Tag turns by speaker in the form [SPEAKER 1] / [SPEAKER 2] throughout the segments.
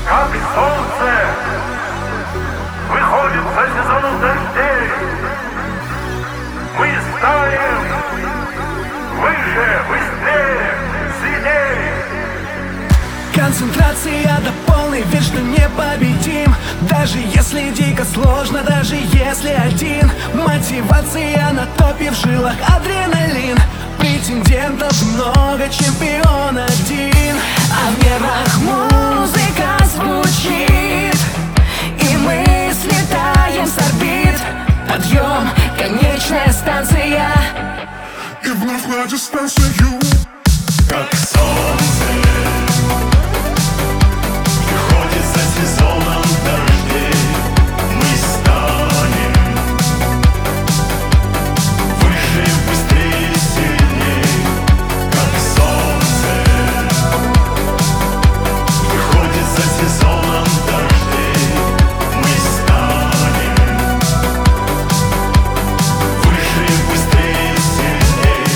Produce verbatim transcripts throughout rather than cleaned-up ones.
[SPEAKER 1] как солнце, выходит за сезоном дождей. Мы станем выше, быстрее, сильнее.
[SPEAKER 2] Концентрация до полной, вечно непобедим. Даже если дико сложно, даже если один. Мотивация на топе, в жилах адреналин. Претендентов много, чемпион один. А в нервах музыка звучит, и мы слетаем с орбит. Подъем, конечная станция,
[SPEAKER 3] и вновь на дистанцию.
[SPEAKER 4] Как солнце приходит за сезоном дождей, мы станем выше, быстрее, сильней. Как солнце приходит за сезоном дождей, мы станем выше, быстрее, сильней.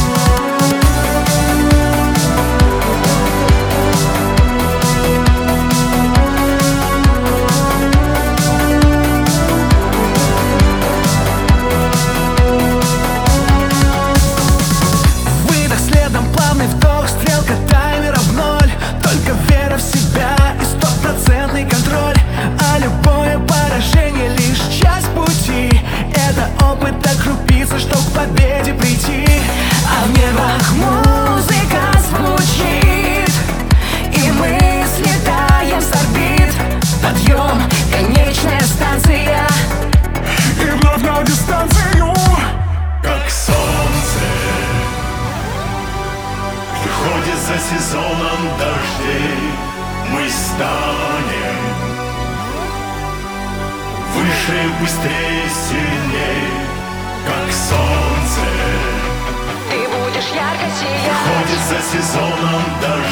[SPEAKER 2] выдох, следом плавный вдох, стрелка таймера в ноль. Только вера в себя и стопроцентный контроль. А любое поражение лишь часть пути. Это опыт, так крупица, чтоб к победе прийти. А в нервах музыка звучит, и мы слетаем с орбит. Подъем, конечная станция,
[SPEAKER 3] И вновь на дистанцию.
[SPEAKER 4] Как солнце приходит за сезоном дождей, мы станем выше, быстрее, сильней. Как солнце
[SPEAKER 5] Ты будешь ярко сиять.
[SPEAKER 4] приходит за сезоном дождей.